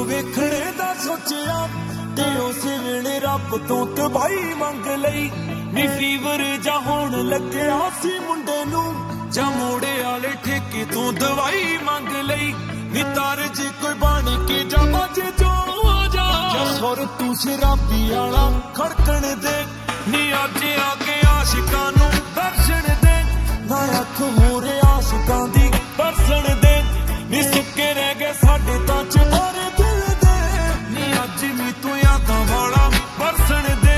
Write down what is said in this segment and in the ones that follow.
ਵੇਖਣੇ ਦਾ ਸੋਚਿਆ ਤੇ ਉਸੇ ਵੇਲੇ ਰੱਬ ਤੋਂ ਤਬਾਈ ਮੰਗ ਲਈ ਨੀ ਫੀਵਰ ਜਾਂ ਹੋਣ ਲੱਗਿਆ ਸੀ ਮੁੰਡੇ ਨੂੰ ਜਾਂ ਮੋੜੇ ਵਾਲੇ ਠੇਕੇ ਤੋਂ ਦਵਾਈ ਮੰਗ ਲਈ ਨੀ ਤਾਰ ਜੇ ਕੋਈ ਬਣ ਕੇ ਜਾਂ ਬਾਜੇ ਜੋ ਆ ਜਾ ਜਾਂ ਸੁਰ ਤੂੰ ਸ਼ਰਾਬੀ ਵਾਲਾ ਖੜਕਣ ਦੇ ਨੀ ਅੱਜ ਆ ਕੇ ਆਸ਼ਿਕਾਂ ਨੂੰ ਦਰਸ਼ਨ ਦੇ ਨਾ ਅੱਖ ਮੂਰੇ ਆਸ਼ਿਕਾਂ ਦੀ ਪਰਸਣ ਦੇ ਨੀ ਸੁੱਕੇ ਰਹਿ ਗਏ ਸਾਡੇ ਤਾਂ ਚਿਹਰੇ ਦਿਲ ਦੇ ਨੀ ਅੱਜ ਵੀ ਤੂੰ ਯਾਦਾਂ ਵਾਲਾ ਪਰਸਣ ਦੇ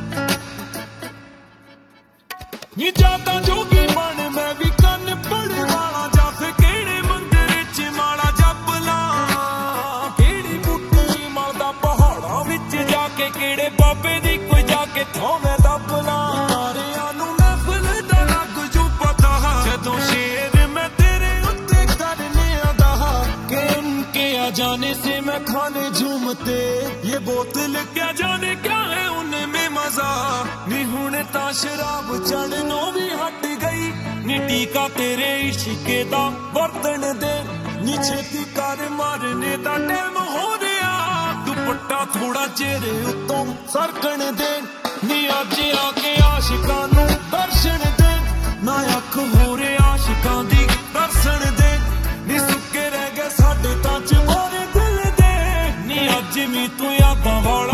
ਨੀ ਜਾਂਦਾ ਜੋਗੀ ਬਣ ਮੈਂ ਵੀ ਕੰਨ ਪੜੇ ਵਾਲਾ ਜਾਂ ਫੇ ਕਿਹੜੇ ਮੰਦਿਰ ਚ ਮਾਲਾ ਜਪ ਲਾਂ ਕਿਹੜੀ ਬੂਟੀ ਮਲਦਾ ਪਹਾੜਾਂ ਵਿੱਚ ਜਾ ਕੇ ਕਿਹੜੇ ਬਾਬੇ ਦੀ ਕੋਈ ਜਾ ਕੇ ਥਾਂ ਮੈਂ ਦੱਬ ਲਾਂ ਤਾਰਿਆਂ ਨੂੰ ਮਹਿਫਲ ਦਾ ਲੱਗ ਜੂ ਪਤਾ ਜਦੋਂ ਸ਼ੇਰ ਮੈਂ ਤੇਰੇ ਉੱਤੇ ਕਰਨੇ ਆਂਦਾ ਕਿ ਇਨਕੇ आ जाने से मैं खाने झूमते ये बोतल क्या जाने क्या है उनमें मजा नी हुणे ता शराब चढ़नों भी हट गई नी टीका तेरे इश्के दा बर्तन दे नी छेती कर मारने दा टाइम हो रहा दुपट्टा थोड़ा चेहरे उत्तों सरकन दे नी अज आके आशिकां नूं दर्शन दे ना अख हो रे आशिकां दी दर्शन दे नी सुके रह गए साडे तां च जिमी तू यादां वाला